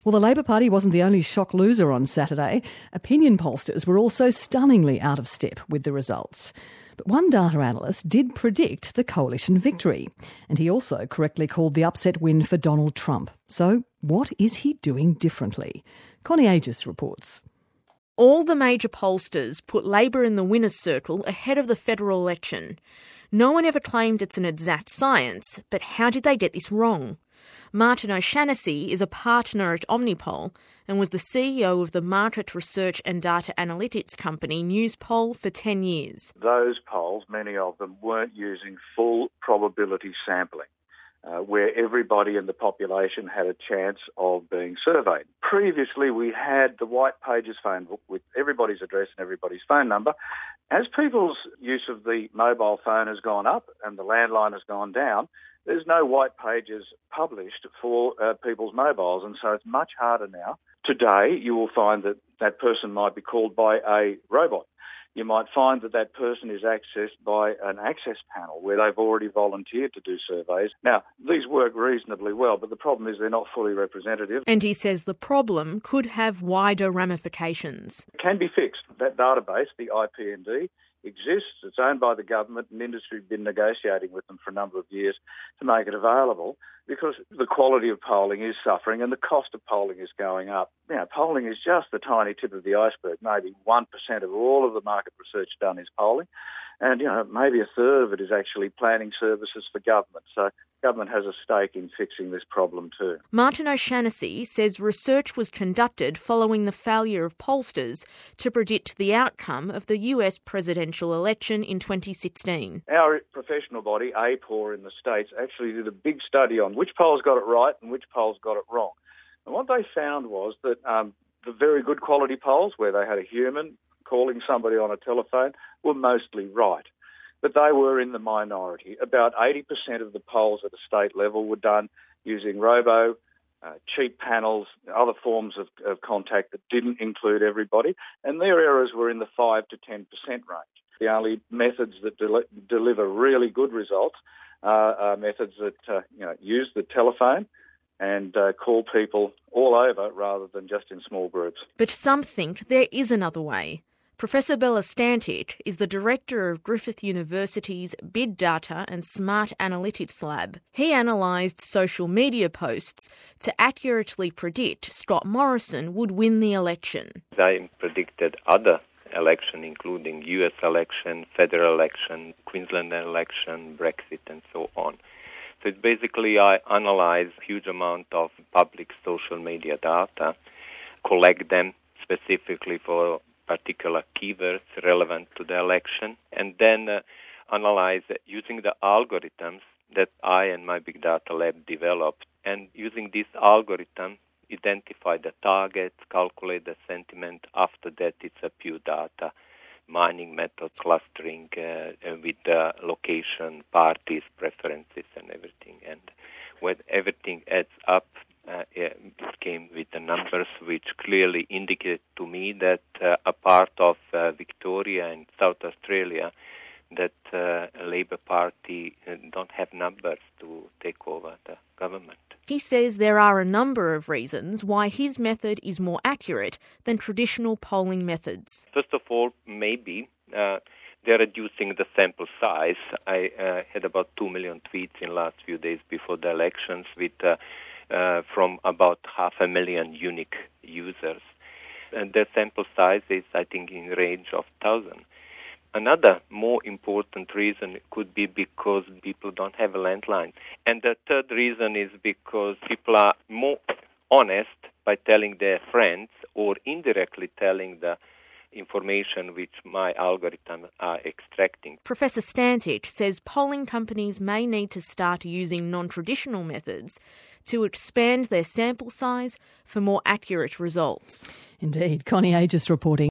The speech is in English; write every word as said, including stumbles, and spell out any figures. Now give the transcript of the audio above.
Well, the Labor Party wasn't the only shock loser on Saturday. Opinion pollsters were also stunningly out of step with the results. But one data analyst did predict the coalition victory, and he also correctly called the upset win for Donald Trump. So what is he doing differently? Connie Aegis reports. All the major pollsters put Labor in the winner's circle ahead of the federal election. No one ever claimed it's an exact science, but how did they get this wrong? Martin O'Shannessy is a partner at Omnipol and was the C E O of the market research and data analytics company Newspoll for ten years. Those polls, many of them, weren't using full probability sampling, uh, where everybody in the population had a chance of being surveyed. Previously, we had the White Pages phone book with everybody's address and everybody's phone number. As people's use of the mobile phone has gone up and the landline has gone down, there's no white pages published for uh, people's mobiles, and so it's much harder now. Today, you will find that that person might be called by a robot. You might find that that person is accessed by an access panel where they've already volunteered to do surveys. Now, these work reasonably well, but the problem is they're not fully representative. And he says the problem could have wider ramifications. It can be fixed. That database, the I P N D, exists. It's owned by the government, and industry have been negotiating with them for a number of years to make it available, because the quality of polling is suffering and the cost of polling is going up. You know, polling is just the tiny tip of the iceberg. Maybe one percent of all of the market research done is polling, and you know, maybe a third of it is actually planning services for government. So government has a stake in fixing this problem too. Martin O'Shannessy says research was conducted following the failure of pollsters to predict the outcome of the U S presidential election in twenty sixteen. Our professional body, A P O R in the States, actually did a big study on which polls got it right and which polls got it wrong. And what they found was that um, the very good quality polls, where they had a human calling somebody on a telephone, were mostly right. But they were in the minority. About eighty percent of the polls at a state level were done using robo, uh, cheap panels, other forms of, of contact that didn't include everybody, and their errors were in the five to ten percent range. The only methods that del- deliver really good results uh, are methods that uh, you know, use the telephone and uh, call people all over rather than just in small groups. But some think there is another way. Professor Bella Stantic is the director of Griffith University's Bid Data and Smart Analytics Lab. He analysed social media posts to accurately predict Scott Morrison would win the election. I predicted other elections, including U S election, federal election, Queensland election, Brexit, and so on. So it's basically I analyze a huge amount of public social media data, collect them specifically for particular keywords relevant to the election, and then uh, analyze uh, using the algorithms that I and my big data lab developed. And using this algorithm, identify the targets, calculate the sentiment. After that, it's a pure data mining method, clustering uh, with the location, parties, preferences, and everything. And when everything adds up, Uh, it came with the numbers which clearly indicate to me that uh, a part of uh, Victoria and South Australia, that uh, Labor Party uh, don't have numbers to take over the government. He says there are a number of reasons why his method is more accurate than traditional polling methods. First of all, maybe uh, they're reducing the sample size. I uh, had about two million tweets in the last few days before the elections with uh, Uh, from about half a million unique users. And the sample size is, I think, in the range of one thousand. Another more important reason could be because people don't have a landline. And the third reason is because people are more honest by telling their friends or indirectly telling the information which my algorithms are extracting. Professor Stantic says polling companies may need to start using non-traditional methods to expand their sample size for more accurate results. Indeed. Connie Aegis reporting.